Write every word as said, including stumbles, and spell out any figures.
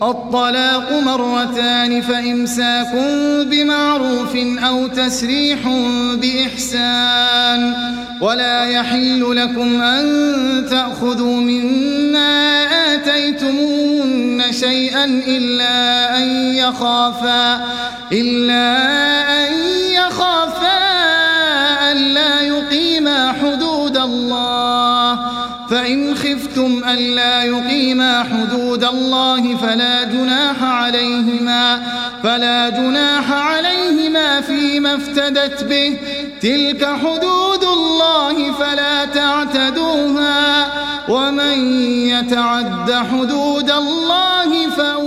الطلاق مرتان فإمساك بمعروف أو تسريح بإحسان ولا يحل لكم أن تأخذوا مما آتيتموهن شيئا إلا أن يخافا إلا أن يخافا ألا يقيما حدود الله فإن خفتم ألا يقيما حدود الله فلا جناح عليهما فلا جناح عليهما فيما افتدت به تلك حدود الله فلا تعتدوها ومن يتعد حدود الله فأولئك